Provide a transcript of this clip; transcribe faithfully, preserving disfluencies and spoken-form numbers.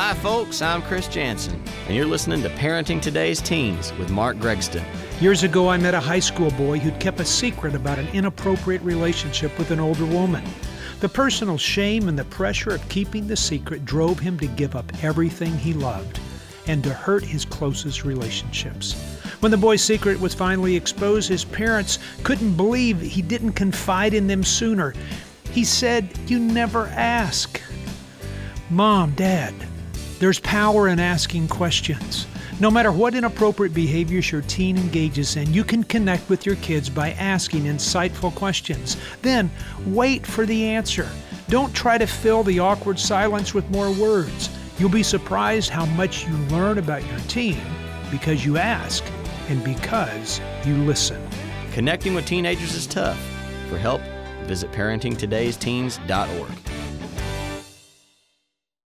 Hi, folks. I'm Chris Jansen, and you're listening to Parenting Today's Teens with Mark Gregston. Years ago, I met a high school boy who'd kept a secret about an inappropriate relationship with an older woman. The personal shame and the pressure of keeping the secret drove him to give up everything he loved and to hurt his closest relationships. When the boy's secret was finally exposed, his parents couldn't believe he didn't confide in them sooner. He said, "You never ask." Mom, Dad, there's power in asking questions. No matter what inappropriate behaviors your teen engages in, you can connect with your kids by asking insightful questions. Then, wait for the answer. Don't try to fill the awkward silence with more words. You'll be surprised how much you learn about your teen because you ask and because you listen. Connecting with teenagers is tough. For help, visit parenting todays teens dot org.